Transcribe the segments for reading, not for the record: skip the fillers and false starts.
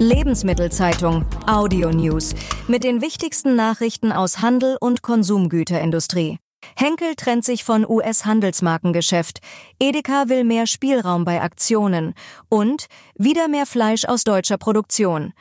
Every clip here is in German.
Lebensmittelzeitung Audio News mit den wichtigsten Nachrichten aus Handel und Konsumgüterindustrie. Henkel trennt sich von US-Handelsmarkengeschäft. Edeka will mehr Spielraum bei Aktionen. Und wieder mehr Fleisch aus deutscher Produktion.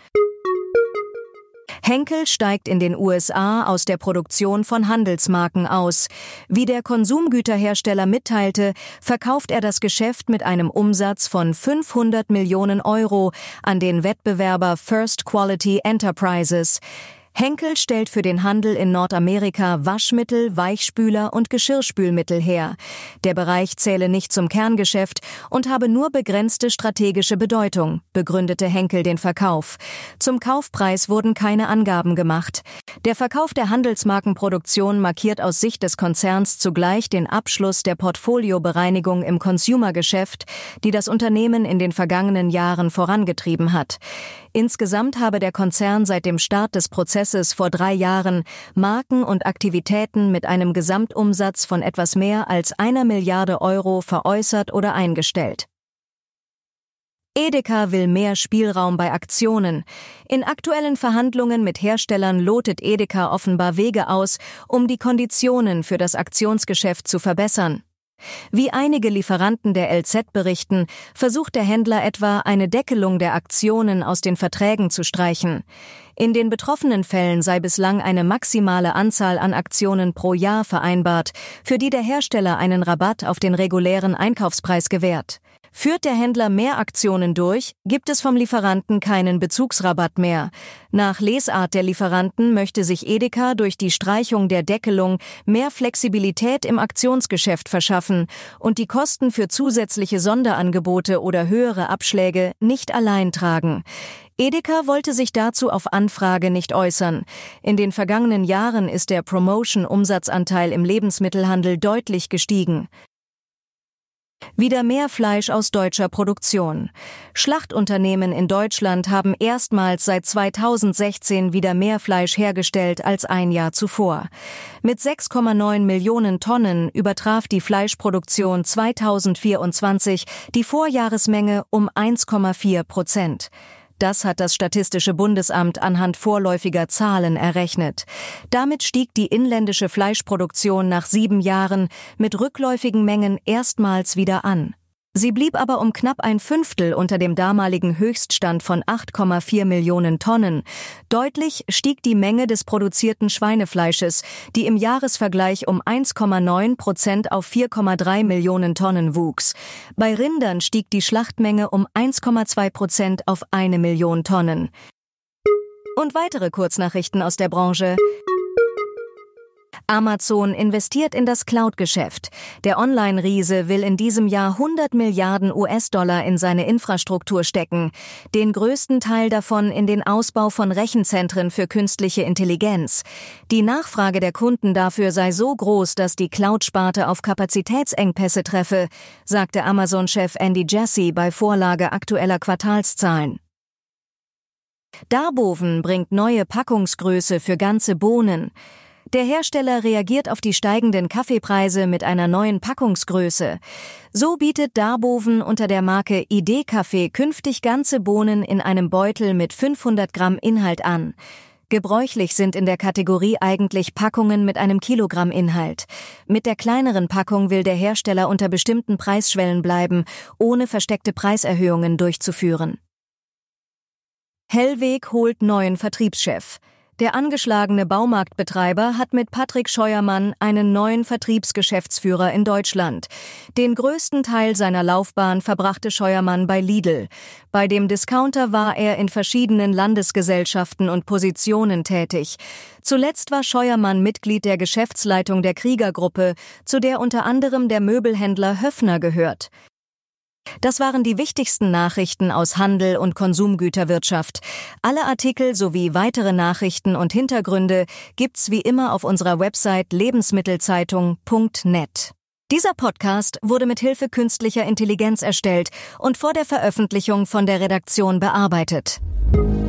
Henkel steigt in den USA aus der Produktion von Handelsmarken aus. Wie der Konsumgüterhersteller mitteilte, verkauft er das Geschäft mit einem Umsatz von 500 Millionen Euro an den Wettbewerber First Quality Enterprises. Henkel stellt für den Handel in Nordamerika Waschmittel, Weichspüler und Geschirrspülmittel her. Der Bereich zähle nicht zum Kerngeschäft und habe nur begrenzte strategische Bedeutung, begründete Henkel den Verkauf. Zum Kaufpreis wurden keine Angaben gemacht. Der Verkauf der Handelsmarkenproduktion markiert aus Sicht des Konzerns zugleich den Abschluss der Portfoliobereinigung im Consumer-Geschäft, die das Unternehmen in den vergangenen Jahren vorangetrieben hat. Insgesamt habe der Konzern seit dem Start des Prozesses vor 3 Jahren Marken und Aktivitäten mit einem Gesamtumsatz von etwas mehr als 1 Milliarde Euro veräußert oder eingestellt. Edeka will mehr Spielraum bei Aktionen. In aktuellen Verhandlungen mit Herstellern lotet Edeka offenbar Wege aus, um die Konditionen für das Aktionsgeschäft zu verbessern. Wie einige Lieferanten der LZ berichten, versucht der Händler etwa, eine Deckelung der Aktionen aus den Verträgen zu streichen. In den betroffenen Fällen sei bislang eine maximale Anzahl an Aktionen pro Jahr vereinbart, für die der Hersteller einen Rabatt auf den regulären Einkaufspreis gewährt. Führt der Händler mehr Aktionen durch, gibt es vom Lieferanten keinen Bezugsrabatt mehr. Nach Lesart der Lieferanten möchte sich Edeka durch die Streichung der Deckelung mehr Flexibilität im Aktionsgeschäft verschaffen und die Kosten für zusätzliche Sonderangebote oder höhere Abschläge nicht allein tragen. Edeka wollte sich dazu auf Anfrage nicht äußern. In den vergangenen Jahren ist der Promotion-Umsatzanteil im Lebensmittelhandel deutlich gestiegen. Wieder mehr Fleisch aus deutscher Produktion. Schlachtunternehmen in Deutschland haben erstmals seit 2016 wieder mehr Fleisch hergestellt als ein Jahr zuvor. Mit 6,9 Millionen Tonnen übertraf die Fleischproduktion 2024 die Vorjahresmenge um 1,4%. Das hat das Statistische Bundesamt anhand vorläufiger Zahlen errechnet. Damit stieg die inländische Fleischproduktion nach 7 Jahren mit rückläufigen Mengen erstmals wieder an. Sie blieb aber um knapp 1/5 unter dem damaligen Höchststand von 8,4 Millionen Tonnen. Deutlich stieg die Menge des produzierten Schweinefleisches, die im Jahresvergleich um 1,9% auf 4,3 Millionen Tonnen wuchs. Bei Rindern stieg die Schlachtmenge um 1,2% auf 1 Million Tonnen. Und weitere Kurznachrichten aus der Branche. Amazon investiert in das Cloud-Geschäft. Der Online-Riese will in diesem Jahr 100 Milliarden US-Dollar in seine Infrastruktur stecken, den größten Teil davon in den Ausbau von Rechenzentren für künstliche Intelligenz. Die Nachfrage der Kunden dafür sei so groß, dass die Cloud-Sparte auf Kapazitätsengpässe treffe, sagte Amazon-Chef Andy Jassy bei Vorlage aktueller Quartalszahlen. Darboven bringt neue Packungsgröße für ganze Bohnen. Der Hersteller reagiert auf die steigenden Kaffeepreise mit einer neuen Packungsgröße. So bietet Darboven unter der Marke ID-Kaffee künftig ganze Bohnen in einem Beutel mit 500 Gramm Inhalt an. Gebräuchlich sind in der Kategorie eigentlich Packungen mit einem Kilogramm Inhalt. Mit der kleineren Packung will der Hersteller unter bestimmten Preisschwellen bleiben, ohne versteckte Preiserhöhungen durchzuführen. Hellweg holt neuen Vertriebschef. Der angeschlagene Baumarktbetreiber hat mit Patrick Scheuermann einen neuen Vertriebsgeschäftsführer in Deutschland. Den größten Teil seiner Laufbahn verbrachte Scheuermann bei Lidl. Bei dem Discounter war er in verschiedenen Landesgesellschaften und Positionen tätig. Zuletzt war Scheuermann Mitglied der Geschäftsleitung der Krieger-Gruppe, zu der unter anderem der Möbelhändler Höffner gehört. Das waren die wichtigsten Nachrichten aus Handel und Konsumgüterwirtschaft. Alle Artikel sowie weitere Nachrichten und Hintergründe gibt's wie immer auf unserer Website lebensmittelzeitung.net. Dieser Podcast wurde mit Hilfe künstlicher Intelligenz erstellt und vor der Veröffentlichung von der Redaktion bearbeitet.